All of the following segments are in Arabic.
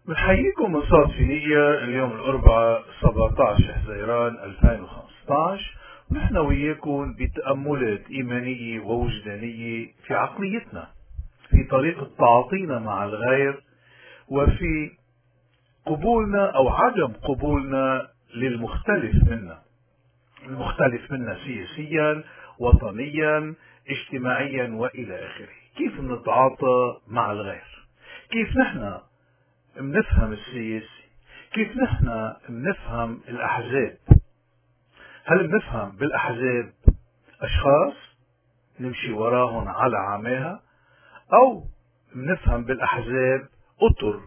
بنحييكم من صوت فينيقيا اليوم الأربعاء 17 حزيران 2015، ونحن وياكم بتأملات إيمانية ووجدانية في عقليتنا، في طريقة تعاطينا مع الغير، وفي قبولنا أو عدم قبولنا للمختلف منا، المختلف منا سياسيا، وطنيا، اجتماعيا وإلى آخره. كيف نتعاطى مع الغير؟ كيف نحن بنفهم السياسي؟ كيف نحن بنفهم الأحزاب؟ هل بنفهم بالأحزاب أشخاص نمشي وراهم على عماها، أو بنفهم بالأحزاب أطر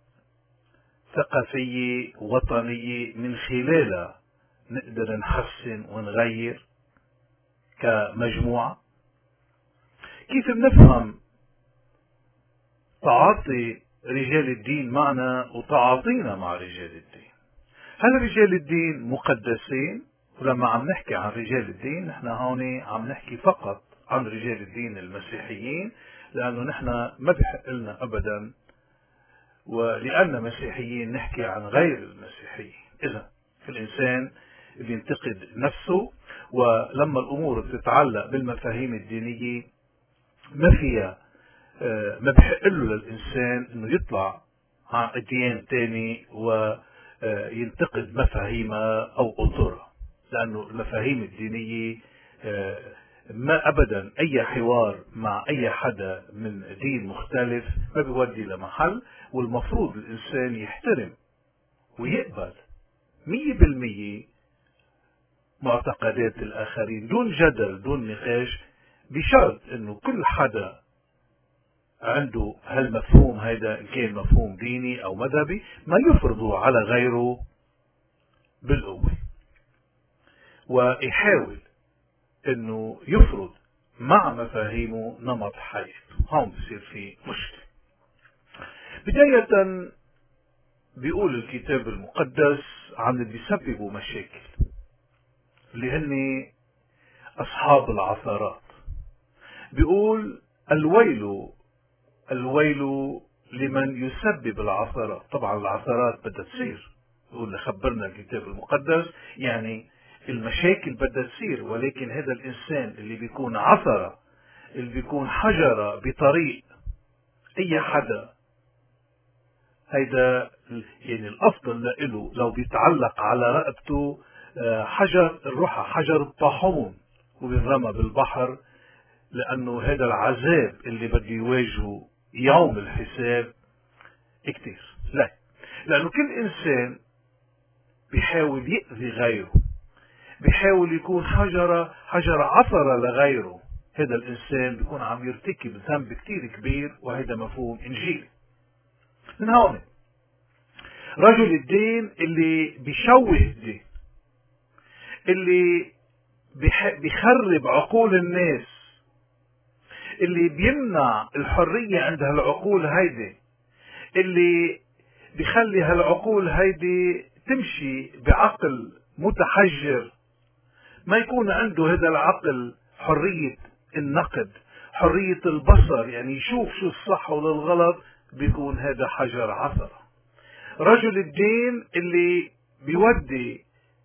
ثقافية وطنية من خلالها نقدر نحسن ونغير كمجموعة؟ كيف بنفهم تعاطي رجال الدين معنا وتعاطينا مع رجال الدين؟ هل رجال الدين مقدسين؟ ولما عم نحكي عن رجال الدين نحن هون عم نحكي فقط عن رجال الدين المسيحيين، لأنه نحن ما بحق لنا أبدا ولأن مسيحيين نحكي عن غير المسيحيين. إذا الإنسان بينتقد نفسه، ولما الأمور بتتعلق بالمفاهيم الدينية ما فيها ما بحق له للإنسان إنه يطلع عن أديان تاني وينتقد مفاهيمها أو أطرها، لأنه المفاهيم الدينية ما أبدا أي حوار مع أي حدا من دين مختلف ما بيودي لمحل، والمفروض الإنسان يحترم ويقبل 100% معتقدات الآخرين دون جدل دون نقاش، بشرط إنه كل حدا عنده هالمفهوم هيدا، إن كان مفهوم ديني أو مذهبي، ما يفرضه على غيره بالقوة، ويحاول إنه يفرض مع مفاهيمه نمط حياته. هون بصير في مشكلة. بداية بيقول الكتاب المقدس عن اللي بيسببوا مشاكل، اللي هن أصحاب العثرات. بيقول الويل لمن يسبب العثرات. طبعا العثرات بدها تصير، يقول خبرنا الكتاب المقدس، يعني المشاكل بدها تصير، ولكن هذا الإنسان اللي بيكون عثرة، اللي بيكون حجرة بطريق أي حدا، هيدا يعني الأفضل له لو بيتعلق على رقبته حجر الرحى، حجر الطاحون، وبينرمى بالبحر، لأنه هذا العذاب اللي بده يواجهه يوم الحساب كتير. لا، لأنه كل إنسان بيحاول يأذي غيره، بيحاول يكون حجر عثرة لغيره، هذا الإنسان بيكون عم يرتكب ذنب كتير كبير، وهذا مفهوم إنجيلي. من هون رجل الدين اللي بيشوه الدين، اللي بيخرب عقول الناس، اللي بيمنع الحرية عند هالعقول هيدي، اللي بيخلي هالعقول هيدي تمشي بعقل متحجر، ما يكون عنده هذا العقل حرية النقد، حرية البصر، يعني يشوف شو الصح والغلط، بيكون هذا حجر عثرة. رجل الدين اللي بيودي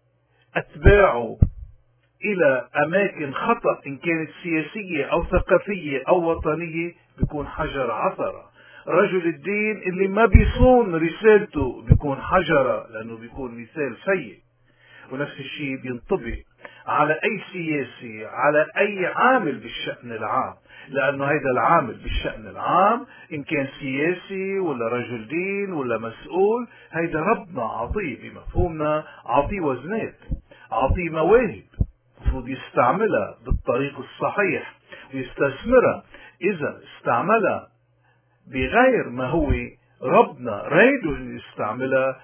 أتباعه إلى أماكن خطأ، إن كانت سياسية أو ثقافية أو وطنية، بيكون حجر عثرة. رجل الدين اللي ما بيصون رسالته بيكون حجرة، لأنه بيكون مثال سيء. ونفس الشيء بينطبق على أي سياسي، على أي عامل بالشأن العام، لأنه هذا العامل بالشأن العام إن كان سياسي ولا رجل دين ولا مسؤول، هذا ربنا عطيه بمفهومنا، عطيه وزنات، عطيه مواهب، المفروض يستعملها بالطريق الصحيح ويستثمرها. إذا استعملها بغير ما هو ربنا رايده يستعملها،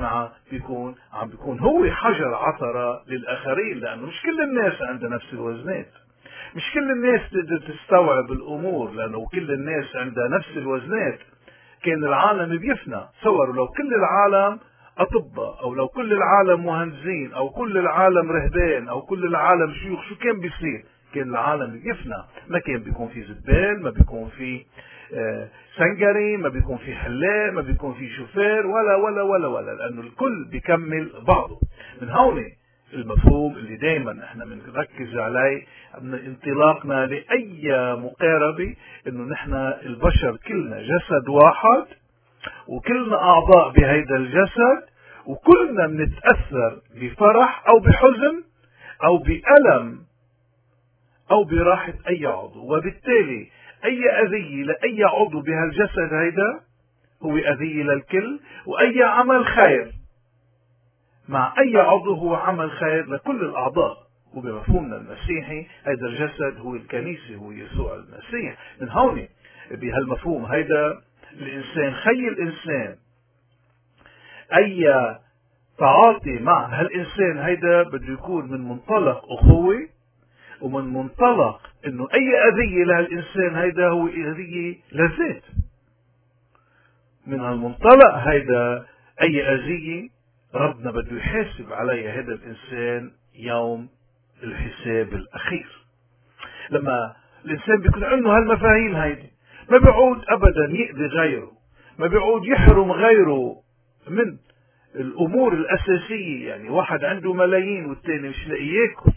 بيكون هو حجر عثرة للآخرين، لأنه مش كل الناس عندها نفس الوزنات، مش كل الناس تقدر تستوعب الأمور، لأنه كل الناس عندها نفس الوزنات كان العالم بيفنى. تصوروا لو كل العالم أطباء، أو لو كل العالم مهندسين، أو كل العالم رهبان، أو كل العالم شيوخ، شو كان بيصير؟ كان العالم بيفنى، ما كان بيكون في زبال، ما بيكون في سنجري، ما بيكون في حلاق، ما بيكون في شوفير، ولا ولا ولا ولا، لأنه الكل بيكمل بعضه. من هون المفهوم اللي دائما احنا بنركز عليه من انطلاقنا لأي مقاربة، انه نحن البشر كلنا جسد واحد، وكلنا أعضاء بهيدا الجسد، وكلنا بنتأثر بفرح أو بحزن أو بألم أو براحة أي عضو، وبالتالي أي أذية لأي عضو بهالجسد هيدا هو أذية للكل، وأي عمل خير مع أي عضو هو عمل خير لكل الأعضاء. وبمفهومنا المسيحي هيدا الجسد هو الكنيسة، هو يسوع المسيح. من هون بهالمفهوم هيدا الإنسان، خي الإنسان أي تعاطي مع هالإنسان هيدا بده يكون من منطلق أخوة، ومن منطلق انه اي اذية لهالانسان هيدا هو اذية للذات. من هالمنطلق هيدا اي اذية ربنا بده يحاسب عليها هذا الانسان يوم الحساب الاخير. لما الانسان بيكون عنده هالمفاهيم هيدي ما بيعود ابدا يأذي غيره، ما بيعود يحرم غيره من الامور الاساسية. يعني واحد عنده ملايين والتاني مش لاقي ياكل،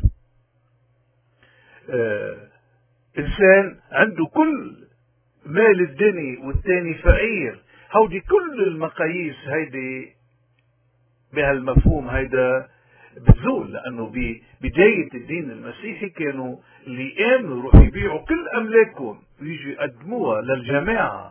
إنسان عنده كل مال الدنيا والتاني فقير، هودي كل المقاييس هيدي بهالمفهوم هيدا بتزول. لأنه ببداية الدين المسيحي كانوا اللي آمنوا يروحوا يبيعوا كل أملاكهم ويجوا يقدموها للجماعة،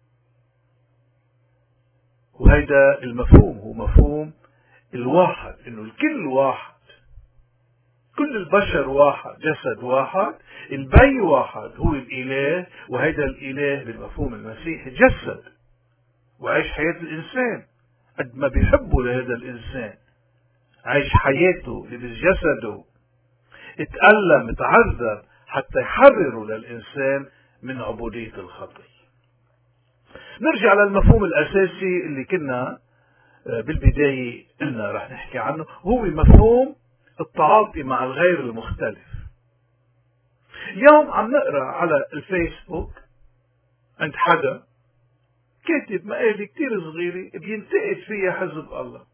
وهيدا المفهوم هو مفهوم الواحد، إنه الكل واحد، كل البشر واحد، جسد واحد، البي واحد هو الإله، وهيدا الإله بالمفهوم المسيحي جسد وعيش حياة الإنسان قد ما بيحبوا لهذا الإنسان، عيش حياته لبس جسده، اتألم اتعذب حتى يحرروا للإنسان من عبودية الخطية. نرجع للمفهوم الأساسي اللي كنا بالبداية قلنا رح نحكي عنه، هو مفهوم التعاطي مع الغير المختلف. اليوم عم نقرأ على الفيسبوك عند حدا كاتب مقالة كتير صغيرة بينتقد فيها حزب الله.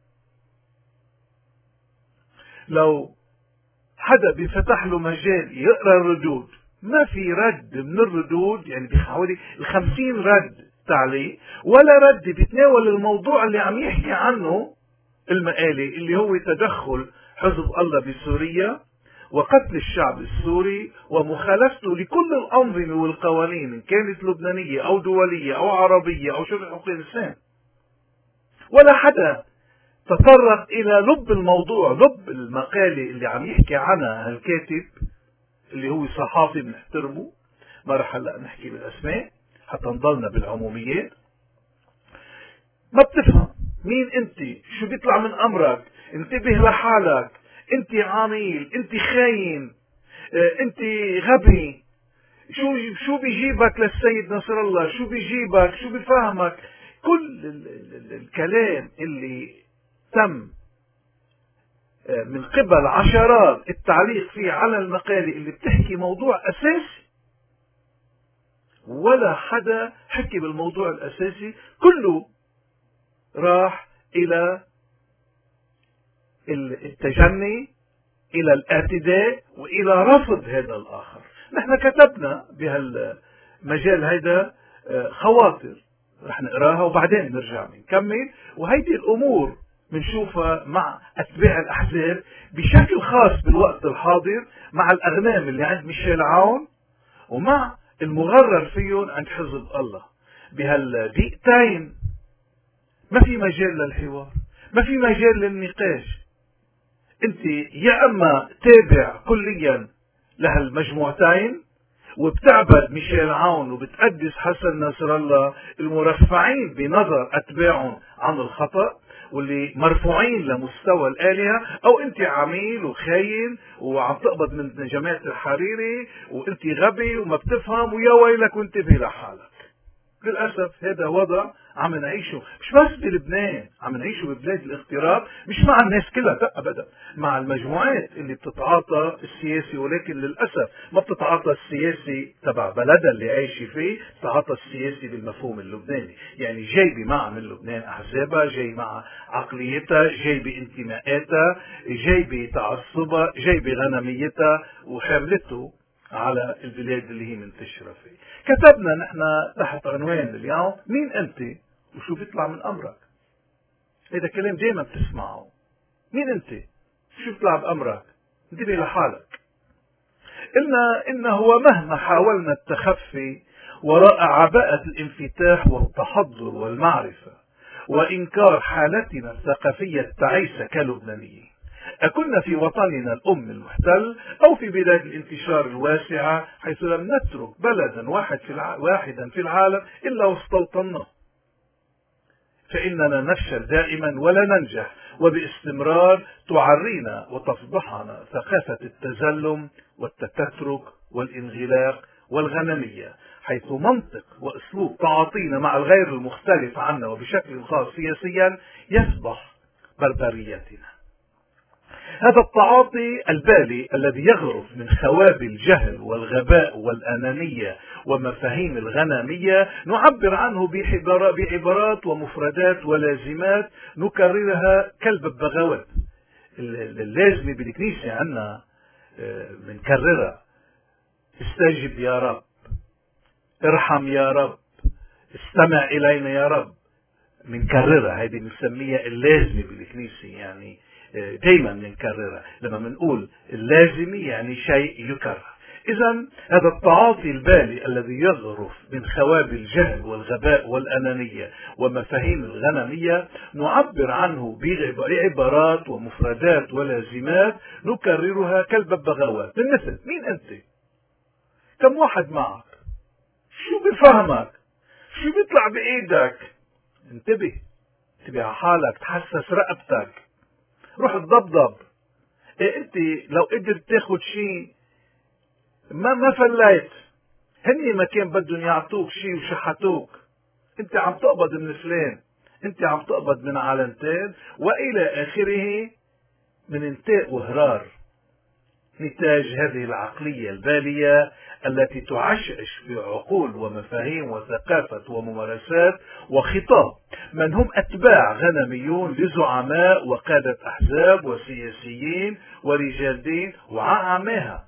لو حدا بيفتح له مجال يقرأ الردود، ما في رد من الردود، يعني بحوالي 50 رد تعليق، ولا رد بيتناول الموضوع اللي عم يحكي عنه المقالة، اللي هو تدخل حزب الله بسوريا وقتل الشعب السوري ومخالفته لكل الأنظمة والقوانين، إن كانت لبنانية أو دولية أو عربية أو شرع حقوق الإنسان. ولا حدا تطرق إلى لب الموضوع، لب المقالة اللي عم يحكي عنها هالكاتب اللي هو صحافي بنحترمه، ما رح هلا نحكي بالأسماء حتى نضلنا بالعموميات. ما بتفهم مين انت، شو بيطلع من امرك، انتبه لحالك، انت عميل، انت خاين، انت غبي، شو بيجيبك للسيد نصر الله، شو بيجيبك، شو بيفهمك. كل الكلام اللي تم من قبل عشرات التعليق فيه على المقالة اللي بتحكي موضوع اساسي، ولا حدا حكي بالموضوع الاساسي، كله راح الى التجني، الى الاعتداء، والى رفض هذا الاخر. نحن كتبنا بهالمجال هيدا خواطر رح نقراها وبعدين نرجع نكمل، وهيدي الامور بنشوفها مع اتباع الاحزاب بشكل خاص بالوقت الحاضر، مع الاغنام اللي عند ميشيل عون ومع المغرر فيهم عند حزب الله. بهالدقيقتين ما في مجال للحوار، ما في مجال للنقاش. انت يا اما تابع كليا لهالمجموعتين وبتعبد ميشيل عون وبتقدس حسن نصر الله المرفعين بنظر اتباعهم عن الخطأ واللي مرفوعين لمستوى الآلهة، او انت عميل وخاين وعم تقبض من جماعة الحريري وانت غبي وما بتفهم ويا ويلك وانتبه لحالك. للأسف هذا وضع عم نعيشه مش بس بلبنان، عم نعيشه ببلاد الاغتراب، مش مع الناس كلها، لا ابدا، مع المجموعات اللي بتتعاطى السياسي، ولكن للاسف ما بتتعاطى السياسي تبع بلدها اللي عايشه فيه، بتتعاطى السياسي بالمفهوم اللبناني، يعني جايبه معها من لبنان احزابها، جاي مع عقليتها، جايبه انتماءاتها، جايبه تعصبها، جايبه غنميتها، وحملته على البلاد اللي هي منتشرة فيه. كتبنا نحن تحت عنوان اليوم مين أنت وشو بيطلع من أمرك. هذا كلام دائما بتسمعه، مين أنت شو بيطلع بأمرك، انتبه لحالك. قلنا إنه مهما حاولنا التخفي وراء عباءة الانفتاح والتحضر والمعرفة وإنكار حالتنا الثقافية التعيسة كلبنانيين، أكنا في وطننا الأم المحتل أو في بلاد الانتشار الواسعة، حيث لم نترك بلدا واحدا في العالم إلا واستوطناه، فإننا نفشل دائما ولا ننجح، وباستمرار تعرينا وتفضحنا ثقافة التزلم والتترك والانغلاق والغنمية، حيث منطق وأسلوب تعاطينا مع الغير المختلف عنا وبشكل خاص سياسيا يفضح بربريتنا. هذا التعاطي البالي الذي يغرف من خواب الجهل والغباء والأنانية ومفاهيم الغنمية نعبر عنه بعبارات ومفردات ولازمات نكررها كالببغاوات. اللازمة بالكنيسة عنا بنكررها: استجب يا رب، ارحم يا رب، استمع إلينا يا رب. بنكررها، هذه بنسميها اللازمة بالكنيسة، يعني دايما بنكررها. لما بنقول اللازمة يعني شيء يكرر. إذا هذا التعاطي البالي الذي يغرف من خواب الجهل والغباء والأنانية ومفاهيم الغنمية نعبر عنه بعبارات ومفردات ولازمات نكررها كالببغاوات، من مثل مين أنت؟ كم واحد معك؟ شو بفهمك؟ شو بيطلع بإيدك؟ انتبه على حالك، تحسس رقبتك، روح تضبضب. انت لو قدرت تاخد شيء ما فليت، هني ما كان بدهم يعطوك شيء وشحتوك، انت عم تقبض من فلان، انت عم تقبض من علنتين والى اخره من انتاء وهرار، نتاج هذه العقلية البالية التي تعشعش في عقول ومفاهيم وثقافة وممارسات وخطاب من هم أتباع غنميون لزعماء وقادة أحزاب وسياسيين ورجال دين وعامها.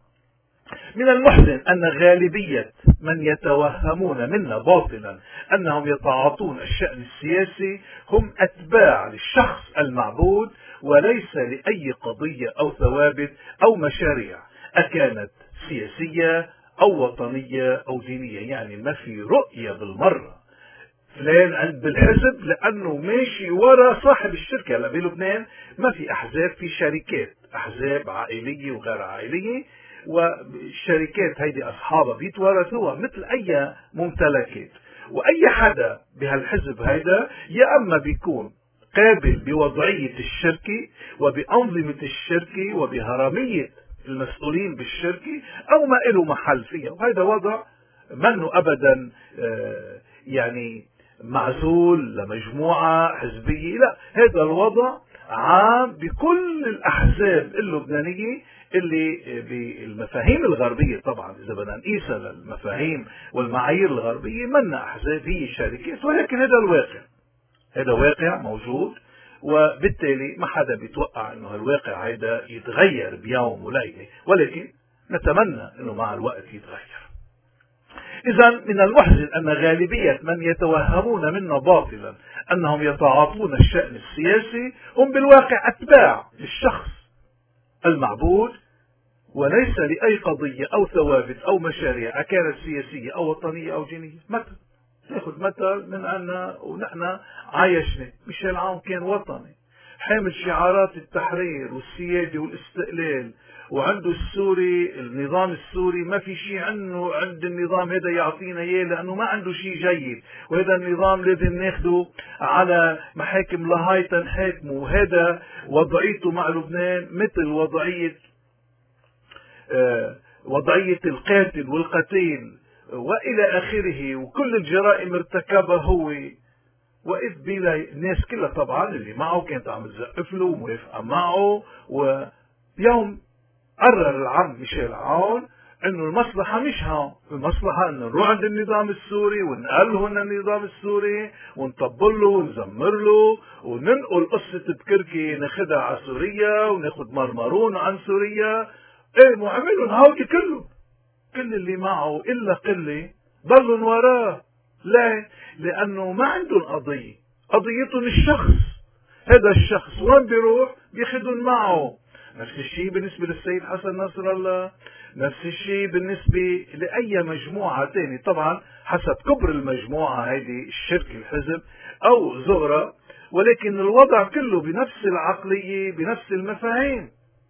من المحزن أن غالبية من يتوهمون منا باطلا أنهم يتعاطون الشأن السياسي هم أتباع للشخص المعبود، وليس لأي قضية أو ثوابت أو مشاريع، أكانت سياسية أو وطنية أو دينية. يعني ما في رؤية بالمرة. فلان عند بالحزب لأنه ماشي ورا صاحب الشركة. لا، بلبنان ما في أحزاب، في شركات، أحزاب عائلية وغير عائلية، والشركات هيدي أصحابها بيتوارثوها مثل أي ممتلكات. وأي حدا بهالحزب هيدا يا أما بيكون قابل بوضعية الشركة وبأنظمة الشركة وبهرمية المسؤولين بالشركة، أو ما له محل فيها. وهذا وضع منه أبدا يعني معزول لمجموعة حزبية، لا، هذا الوضع عام بكل الأحزاب اللبنانية اللي بالمفاهيم الغربية. طبعا إذا بدنا نقيسها للمفاهيم والمعايير الغربية منا أحزاب، هي شركات، ولكن هذا الواقع، هذا واقع موجود، وبالتالي ما حدا بيتوقع انه الواقع هذا يتغير بيوم وليلة، ولكن نتمنى انه مع الوقت يتغير. اذا من المحزن ان غالبية من يتوهمون منا باطلا انهم يتعاطون الشأن السياسي هم بالواقع اتباع للشخص المعبود، وليس لأي قضية او ثوابت او مشاريع، أكانت سياسية او وطنية او دينية. مثل ناخذ مثل من أن ونحن عايشنا ميشيل عون كان وطني، حامل شعارات التحرير والسيادة والاستقلال، وعنده السوري، النظام السوري ما في شيء عنه عند النظام هذا يعطينا اياه، لانه ما عنده شيء جيد، وهذا النظام لازم ناخده على محاكم لاهاي تنحاكمه. وهذا وضعيته مع لبنان مثل وضعية القاتل والقتيل والى اخره، وكل الجرائم ارتكبها هو وإذ بلا الناس كلها طبعا اللي معه كانت عم تزقف له وموافقة معه. ويوم قرر العم ميشيل عون انه المصلحة مش هون، المصلحة انه نروح عند النظام السوري ونقلهن النظام السوري ونطبل له ونزمر له وننقل قصة بكركي ناخدها على سوريا وناخد مرمرون عن سوريا. ايه مو عملهم هودي كله، كل اللي معه الا قلة ضلوا وراه. ليه؟ لانه ما عندهم قضية، قضيتهم الشخص. هذا الشخص وين بيروح بياخدهم معه. نفس الشيء بالنسبة للسيد حسن نصر الله، نفس الشيء بالنسبة لأي مجموعة تاني، طبعا حسب كبر المجموعة هيدي الشرك الحزب أو زغرة، ولكن الوضع كله بنفس العقلية بنفس المفاهيم.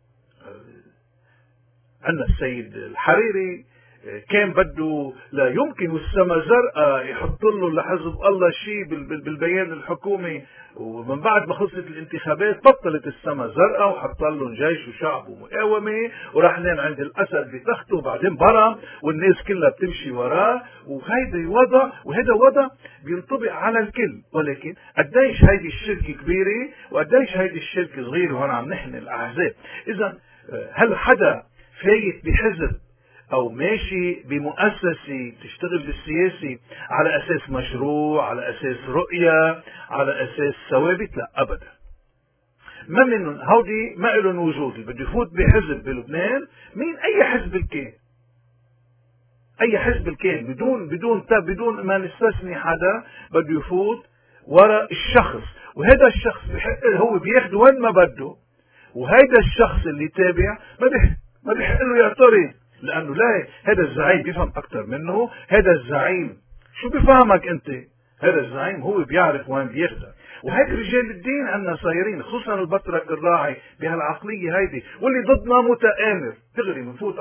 عندنا السيد الحريري كان بده لا يمكن السما زرقاء يحط له لحزب الله شيء بالبيان الحكومي، ومن بعد ما خلصت الانتخابات بطلت السما زرقاء وحط لهم جيش وشعب ومقاومه وراح نام عند الاسد بتخته وبعدين برم والناس كلها بتمشي وراه. وهيدا وضع وهذا وضع بينطبق على الكل، ولكن قديش هيدي الشركه كبيره وقديش هيدي الشركه صغيره. وهون عم نحن الاحزاب. اذا هل حدا فايت بحزب او ماشي بمؤسسة تشتغل بالسياسي على اساس مشروع، على اساس رؤية، على اساس ثوابت؟ لا ابدا. ما منهم هودي ما لهم وجود. اللي بده يفوت بحزب بلبنان مين اي حزب كان، اي حزب كان بدون ما نستثني حدا بده يفوت وراء الشخص. وهذا الشخص هو بياخده وين ما بده، وهذا الشخص اللي تابع ما بيحق له يعترض، لانه لا، هذا الزعيم بيفهم اكثر منه. هذا الزعيم شو بيفهمك انت؟ هذا الزعيم هو بيعرف وين بياخذك. وهيك رجال الدين عندنا صايرين، خصوصا البطرك الراعي بهالعقليه هيدي، واللي ضدنا متآمر دغري بنفوت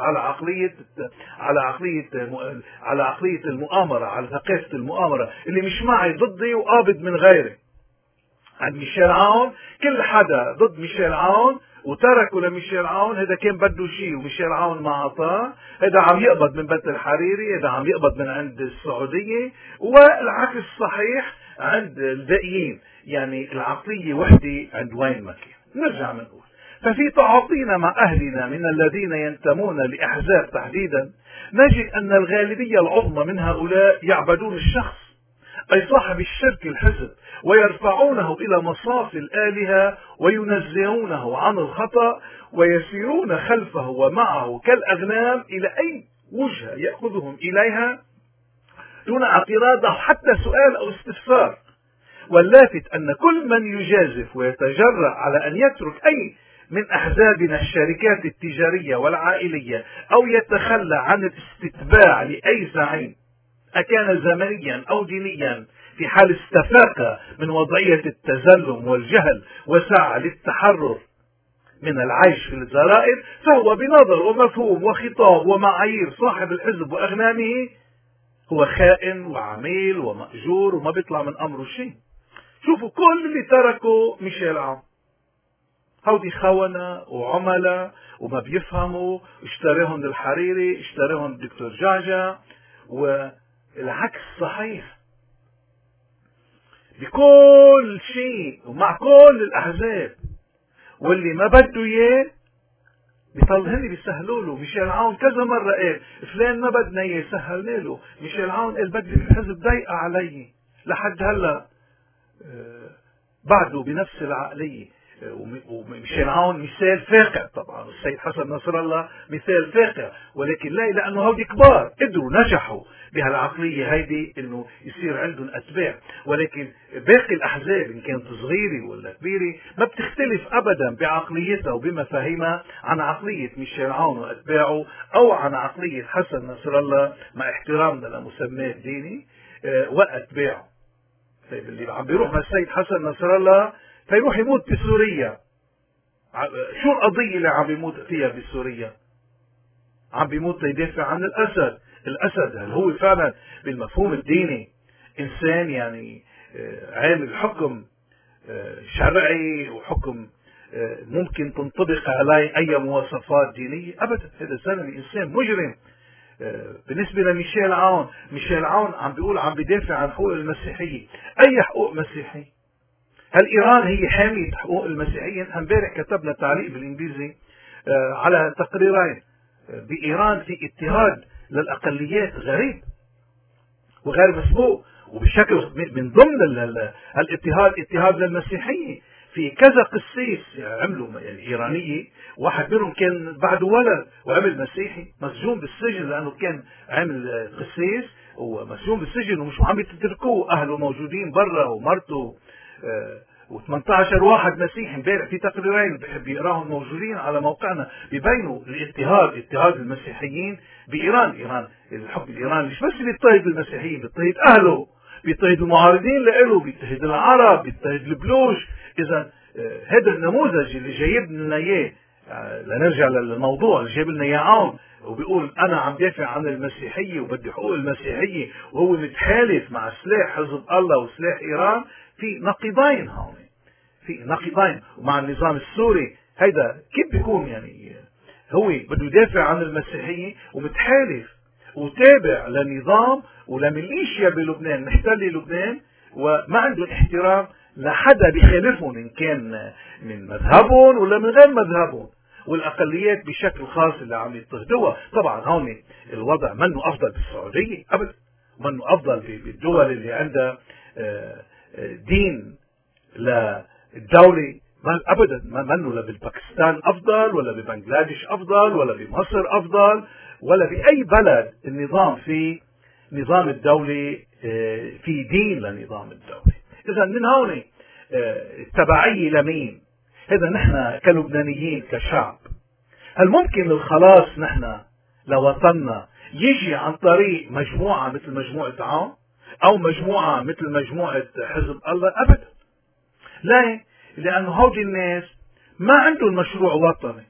على عقليه المؤامره، على ثقافه المؤامره، اللي مش معي ضدي وقابض من غيري. عند ميشيل عون كل حدا ضد ميشيل عون وتركوا لميشيل عون، هذا كان بده شيء وميشيل عون ما عطاه. هذا عم يقبض من بيت الحريري، هذا عم يقبض من عند السعودية، والعكس صحيح عند الباقيين. يعني العقلية وحدة عند وين ما كان. نرجع نقول ففي تعاطينا مع أهلنا من الذين ينتمون لأحزاب تحديدا نجد أن الغالبية العظمى من هؤلاء يعبدون الشخص، أي صاحب الشرك الحزب، ويرفعونه إلى مصاف الآلهة وينزهونه عن الخطأ ويسيرون خلفه ومعه كالأغنام إلى أي وجهة يأخذهم إليها دون اعتراض أو حتى سؤال أو استفسار. واللافت أن كل من يجازف ويتجرأ على أن يترك أي من أحزابنا الشركات التجارية والعائلية أو يتخلى عن الاستتباع لأي زعيم أكان زمنيا أو دينيا في حال استفاق من وضعية التزلم والجهل وسعى للتحرر من العيش في الزرائر، فهو بنظر ومفهوم وخطاب ومعايير صاحب الحزب وأغنامه هو خائن وعميل ومأجور وما بيطلع من أمره شيء. شوفوا كل اللي تركوا ميشيل عون هودي خونة وعملاء وما بيفهموا، اشتراهم الحريري، اشتراهم الدكتور جعجع، والعكس صحيح بكل شيء ومع كل الأحزاب. واللي ما بده إياه بيطل هني بيسهلوا له. ميشيل عون كذا مرة قال فلان ما بدنا إياه سهلنا له. ميشيل عون قال بدي الحزب ضيقة علي، لحد هلا بعده بنفس العقلية. وميشيل عون مثال فاقع طبعا، والسيد حسن نصر الله مثال فاقع، ولكن لا، لانه هودي كبار قدروا نجحوا بهالعقلية هيدي انه يصير عندهم اتباع. ولكن باقي الاحزاب ان كانت صغيرة ولا كبيرة ما بتختلف ابدا بعقليتها وبمفاهيمها عن عقلية ميشيل عون واتباعه، او عن عقلية حسن نصر الله مع احترامنا لمسماه الديني واتباعه. طيب اللي عم بيروح مع السيد حسن نصر الله فيروح يموت بسوريا، شو القضية اللي عم بيموت فيها بسوريا؟ عم بيموت ليدافع عن الأسد. الأسد هل هو فعلا بالمفهوم الديني إنسان يعني عامل حكم شرعي وحكم ممكن تنطبق عليه أي مواصفات دينية؟ أبدا. هذا الزلمة إنسان مجرم بالنسبة لميشيل عون، ميشيل عون عم بيقول عم بدافع عن حقوق المسيحية. أي حقوق مسيحية؟ هل إيران هي حامية حقوق المسيحيين؟ امبارح كتبنا تعليق بالإنجليزي على تقريرين. بإيران في اضطهاد للأقليات غريب وغير مسبوق، وبشكل من ضمن الاضطهاد اضطهاد للمسيحية. في كذا قسيس عملوا يعني إيرانية، واحد منهم كان بعده ولد وعمل مسيحي مسجون بالسجن لأنه كان عمل قسيس ومسجون بالسجن ومش عم يتركوه، أهله موجودين برا ومرته و18 واحد مسيحي. امبارح في تقريرين بحب يقراهم موجودين على موقعنا بيبينوا اضطهاد المسيحيين بإيران. إيران الحب الإيراني مش بس بيضطهد المسيحيين، بيضطهد أهله، بيضطهد المعارضين له، بيضطهد العرب، بيضطهد البلوش. إذا هذا النموذج اللي جايب لنا إياه، لنرجع للموضوع اللي جايب لنا إياه عون وبيقول أنا عم دافع عن المسيحية وبدي حقوق المسيحية، وهو متحالف مع سلاح حزب الله وسلاح إيران. في نقيضين هون، في نقيضين. ومع النظام السوري هيدا كيف بيكون؟ يعني هو بده يدافع عن المسيحية ومتحالف وتابع لنظام ولميليشيا بلبنان محتل لبنان، وما عنده احترام لحدا بيخالفهم إن كان من مذهبهم ولا من غير مذهبهم، والأقليات بشكل خاص اللي عم يضطهدوها. طبعا هون الوضع منه أفضل بالسعودية أبدا، منه أفضل بالدول اللي عندها دين للدولة أبدا، منه لا بالباكستان أفضل ولا ببنغلاديش أفضل ولا بمصر أفضل ولا بأي بلد النظام في نظام الدولة في دين لنظام الدولة. إذا من هون التبعية لمين؟ إذا نحن كلبنانيين كشعب هل ممكن الخلاص نحن لوطننا يجي عن طريق مجموعة مثل مجموعة عون أو مجموعة مثل مجموعة حزب الله؟ أبدا. لا، لأنه هؤلاء الناس ما عندهم مشروع وطني.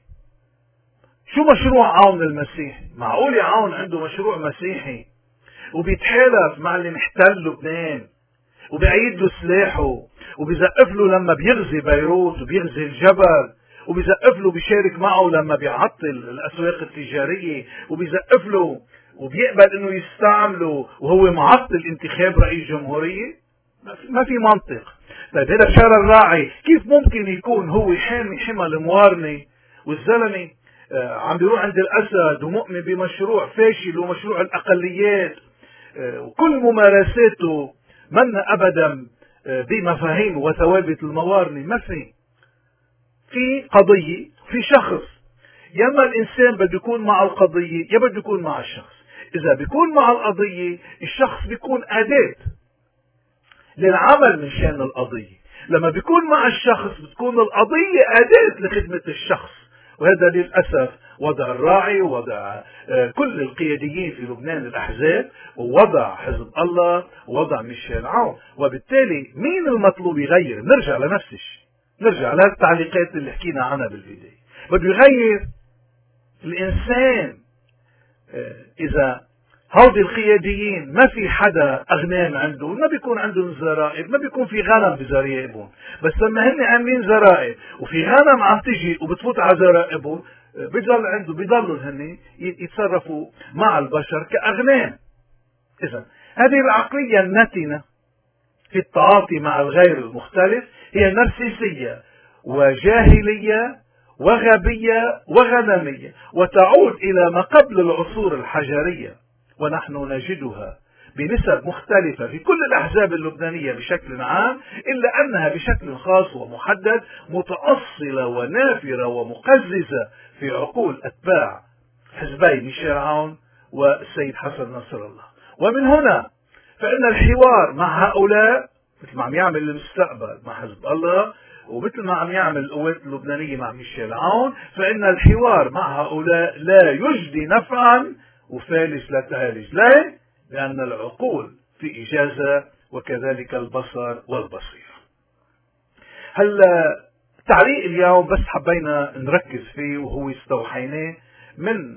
شو مشروع عون المسيحي؟ معقول عون عنده مشروع مسيحي وبيتحالف مع اللي محتل لبنان وبيعيد له سلاحه وبيزقف له لما بيغزي بيروت وبيغزي الجبل، وبيزقف له بيشارك معه لما بيعطل الأسواق التجارية، وبيزقف له وبيقبل انه يستعمله وهو معطل انتخاب رئيس جمهورية؟ ما في منطق. طيب هذا بشار الراعي كيف ممكن يكون هو حمى الموارنة والزلمة عم بيروح عند الأسد ومؤمن بمشروع فاشل ومشروع الأقليات وكل ممارساته من أبدا بمفاهيم وثوابت الموارنة؟ ما في قضية، في شخص. ياما الإنسان بده يكون مع القضية يا بده يكون مع الشخص. إذا بيكون مع القضية الشخص بيكون أداة للعمل من شان القضية، لما بيكون مع الشخص بتكون القضية أداة لخدمة الشخص. وهذا للأسف وضع الراعي ووضع كل القياديين في لبنان الأحزاب ووضع حزب الله ووضع ميشيل عون. وبالتالي مين المطلوب يغير؟ نرجع لنفس الشيء، نرجع للتعليقات اللي حكينا عنها بالبداية. بده يغير الإنسان. إذا هودي القياديين ما في حدا أغنام عنده، ما بيكون عندهم زرائب، ما بيكون في غنم بزرائبهم، بس لما هن عاملين زرائب وفي غنم عم تجي وبتفوت على زرائبهم بيضلوا هن يتصرفوا مع البشر كأغنام. إذا هذه العقلية النتنة في التعاطي مع الغير المختلف هي نرسيسية وجاهلية وغبية وغنمية، وتعود إلى ما قبل العصور الحجرية، ونحن نجدها بنسب مختلفة في كل الأحزاب اللبنانية بشكل عام، إلا أنها بشكل خاص ومحدد متأصلة ونافرة ومقززة في عقول أتباع حزبي ميشيل عون والسيد حسن نصر الله. ومن هنا فإن الحوار مع هؤلاء مثل ما عم يعمل المستقبل مع حزب الله ومثل ما عم يعمل القوات اللبنانية مع ميشيل عون، فإن الحوار مع هؤلاء لا يجدي نفعا وفالج لا تعالج. ليه؟ لأن العقول في إجازة وكذلك البصر والبصير. هلا تعليق اليوم بس حبينا نركز فيه وهو استوحيناه من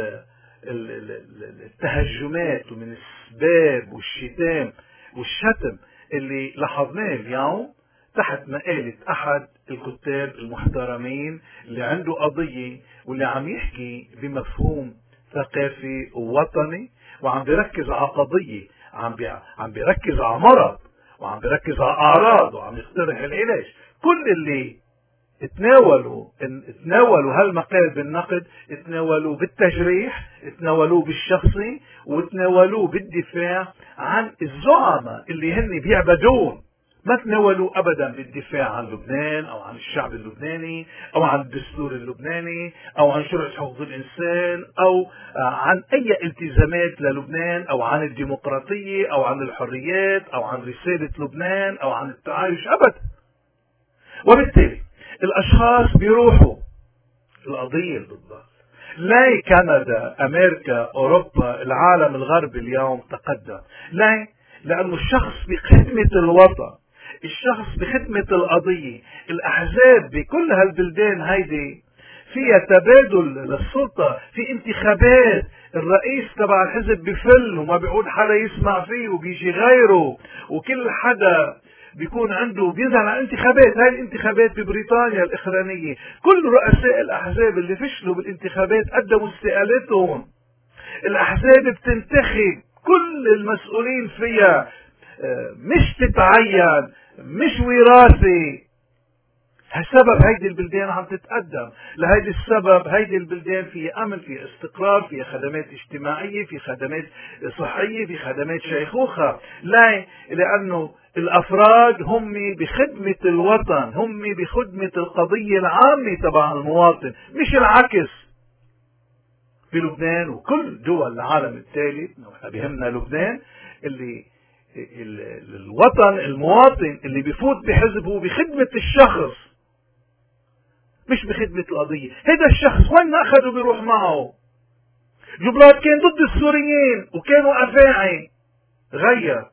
التهجمات ومن السباب والشتام والشتم اللي لاحظناه اليوم تحت مقالة أحد الكتاب المحترمين اللي عنده قضية واللي عم يحكي بمفهوم ثقافي ووطني، وعم بيركز على قضية، عم بيركز على مرض، وعم بيركز على أعراض، وعم يقترح العلاج. كل اللي تناولوا هالمقال بالنقد، تناولوه بالتجريح، تناولوه بالشخصي، وتناولوه بالدفاع عن الزعماء اللي هن بيعبدون. ما تناولوا ابدا بالدفاع عن لبنان او عن الشعب اللبناني او عن الدستور اللبناني او عن شرع حقوق الانسان او عن اي التزامات للبنان او عن الديمقراطية او عن الحريات او عن رسالة لبنان او عن التعايش ابدا. وبالتالي الاشخاص بيروحوا القضية اللي بتضل. لا كندا، امريكا، اوروبا، العالم الغربي اليوم تقدم. لا، لانه الشخص بخدمة الوطن، الشخص بخدمة القضية. الاحزاب بكل هالبلدان هيدي فيها تبادل للسلطة، في انتخابات، الرئيس تبع الحزب بفل وما بيعود حدا يسمع فيه وبيجي غيره، وكل حدا بيكون عنده بينزل على انتخابات. هاي الانتخابات ببريطانيا الاخرانية كل رؤساء الاحزاب اللي فشلوا بالانتخابات قدموا استقالتهم. الاحزاب بتنتخب كل المسؤولين فيها، مش تتعين، مش وراثي. هالسبب هيدي البلدان عم تتقدم. لهيدي السبب هيدي البلدان في امن، في استقرار، في خدمات اجتماعية، في خدمات صحية، في خدمات شيخوخة. لا، لانه الافراد هم بخدمة الوطن، هم بخدمة القضية العامة تبع المواطن، مش العكس. بلبنان وكل دول العالم الثالث بيهمنا لبنان، اللي الوطن المواطن اللي بيفوت بحزب هو بخدمة الشخص مش بخدمة القضية. هذا الشخص وين ما أخذه بيروح معه. جبلات كان ضد السوريين وكانوا أفاعي، غير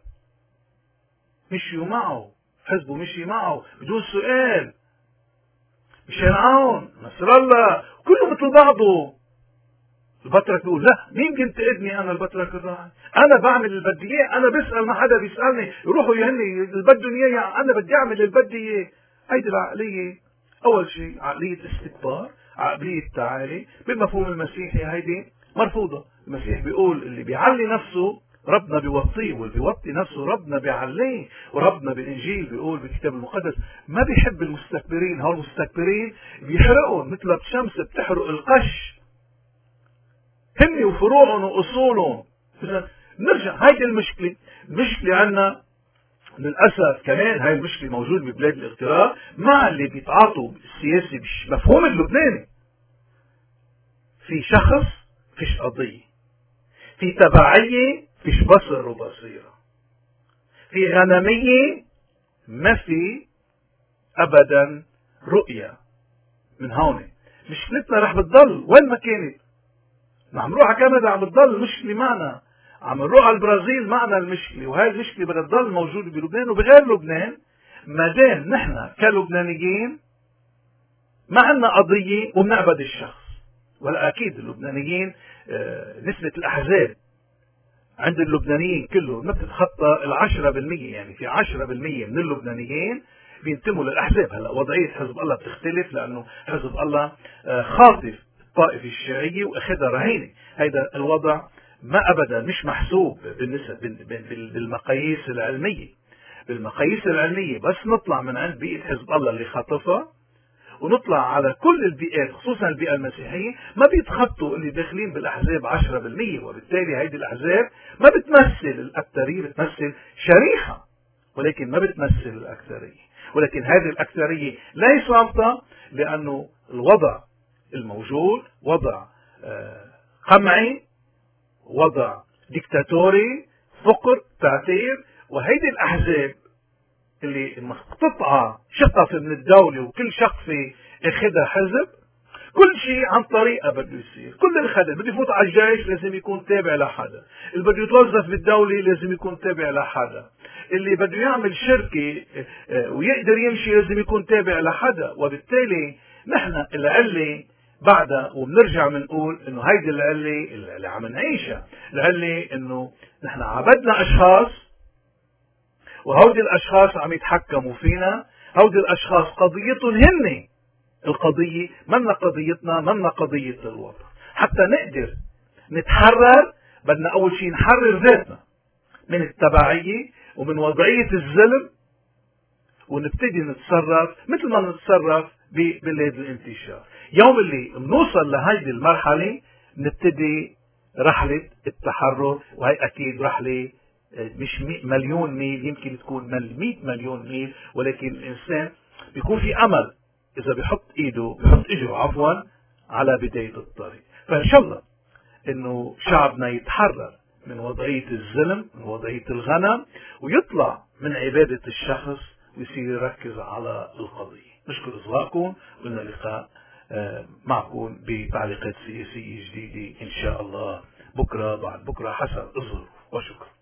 مشيوا معه، حزبه مشي معه بدون سؤال. مشان عون نصر الله كله مثل بعضه. البطرك بيقول لا، مين كنت ابني انا البطرك الراعي؟ انا بعمل اللي بدي اياه، انا بسال ما حدا بيسالني، يروحوا يهني اللي بدهم اياه، انا بدي اعمل اللي بدي اياه. هيدي العقليه اول شيء عقليه استكبار، عقليه تعالي. بالمفهوم المسيحي هيدي مرفوضه. المسيح بيقول اللي بيعلي نفسه ربنا بيوطيه، واللي بيوطي نفسه ربنا بيعليه. وربنا بالانجيل بيقول بالكتاب المقدس ما بيحب المستكبرين. هول المستكبرين بيحرقوا مثل الشمس بتحرق القش، هم وفروعهم واصولهم. نرجع هيدي المشكله عندنا للاسف. كمان هاي المشكله موجوده ببلاد الاغتراب مع اللي بيتعاطوا السياسي بالمفهوم اللبناني. في شخص فيش قضيه، في تبعيه فيش بصر وبصيره، في غنميه ما في ابدا رؤيه. من هون مشكلتنا رح بتضل وين ما كانت. عم نروح على كندا عم بتضل المشكله معنا، عم نروح على البرازيل معنا المشكله، وهي المشكله بدها تضل موجوده بلبنان وبغير لبنان ما دام نحن كلبنانيين ما عندنا قضيه وبنعبد الشخص. ولا اكيد اللبنانيين نسبه الاحزاب عند اللبنانيين كلهم ما بتتخطى 10%. يعني في 10% من اللبنانيين بينتموا للاحزاب. هلا وضعيه حزب الله بتختلف لانه حزب الله خاطف الطائفة الشيعية واخذها رهينة. هيدا الوضع ما ابدا مش محسوب بالنسبة بالمقاييس العلمية. بالمقاييس العلمية بس نطلع من عند بيئة حزب الله اللي خاطفها ونطلع على كل البيئات خصوصا البيئة المسيحية ما بيتخطوا اللي داخلين بالاحزاب 10%. وبالتالي هيدي الاحزاب ما بتمثل الاكثرية، بتمثل شريحة ولكن ما بتمثل الاكثرية. ولكن هذه الاكثرية لا صامتة لانه الوضع الموجود وضع قمعي، وضع ديكتاتوري، فقر، تعتير. وهيدي الأحزاب اللي مقتطعة شقفة من الدولة وكل شقفة اخذها حزب، كل شيء عن طريقة بده يصير. كل الخدم بده يفوت على الجيش لازم يكون تابع لحدا، اللي بده يتوظف بالدولة لازم يكون تابع لحدا، اللي بده يعمل شركة ويقدر يمشي لازم يكون تابع لحدا. وبالتالي نحن العلة بعدها وبنرجع بنقول انه هيدي العلة اللي عم نعيشها، العلة انه نحن عبدنا اشخاص وهودي الاشخاص عم يتحكموا فينا. هودي الاشخاص قضيتهم هن القضية، منا قضيتنا، منا قضية الوطن. حتى نقدر نتحرر، بدنا أول شيء نحرر ذاتنا من التبعية ومن وضعية الظلم، ونبتدي نتصرف مثل ما نتصرف ببلاد الانتشار. يوم اللي بنوصل لهيدي المرحلة نبتدي رحلة التحرر، وهي أكيد رحلة مش مليون ميل، يمكن تكون 100 مليون ميل، ولكن الإنسان بيكون في أمل إذا بيحط إجره على بداية الطريق. فإن شاء الله إنه شعبنا يتحرر من وضعية الظلم، من وضعية الغنم، ويطلع من عبادة الشخص ويصير يركز على القضية. نشكر إصغائكم، ولنا لقاء معكم بتعليقات سياسية جديدة إن شاء الله بكرة بعد بكرة حسب الظروف، وشكرا.